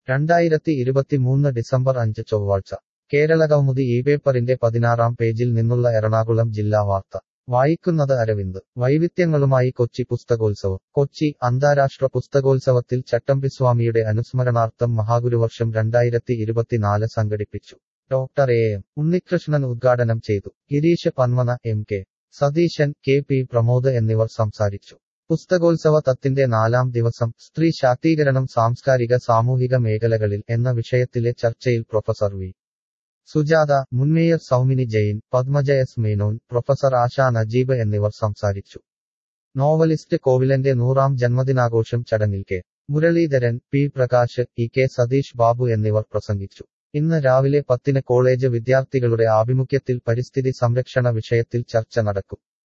2023 December 5 ചൊവ്വാഴ്ച കേരളകൗമുദി പേപ്പറിന്റെ 16-ാം പേജിൽ നിന്നുള്ള എറണാകുളം ജില്ലാ വാർത്ത വായിക്കുന്നത് അരവിന്ദ്. വൈവിധ്യങ്ങളുമായി കൊച്ചി പുസ്തകോത്സവം. കൊച്ചി അന്താരാഷ്ട്ര പുസ്തകോത്സവത്തിൽ ചട്ടമ്പിസ്വാമിയുടെ അനുസ്മരണാർത്ഥം മഹാഗുരുവർഷം 2024 സംഘടിപ്പിച്ചു. ഡോക്ടർ എം ഉണ്ണികൃഷ്ണൻ ഉദ്ഘാടനം ചെയ്തു. Girish Panmana, M K Satheesan, K P Pramod എന്നിവർ സംസാരിച്ചു. പുസ്തകോത്സവ തത്തിന്റെ 4-ാം ദിവസം സ്ത്രീ ശാക്തീകരണം സാംസ്കാരിക സാമൂഹിക മേഖലകളിൽ എന്ന വിഷയത്തിലെ ചർച്ചയിൽ പ്രൊഫസർ വി സുജാത, മുൻ mayor Soumini Jain, Padmaja S Menon, professor Asha Najeeb എന്നിവർ സംസാരിച്ചു. നോവലിസ്റ്റ് കോവിലന്റെ 100-ാം ജന്മദിനാഘോഷം ചടങ്ങിൽ K Muraleedharan, P Prakash, E K Satheesh Babu എന്നിവർ പ്രസംഗിച്ചു. ഇന്ന് രാവിലെ 10-ന് കോളേജ് വിദ്യാർത്ഥികളുടെ ആഭിമുഖ്യത്തിൽ പരിസ്ഥിതി സംരക്ഷണ വിഷയത്തിൽ ചർച്ച നടക്കും.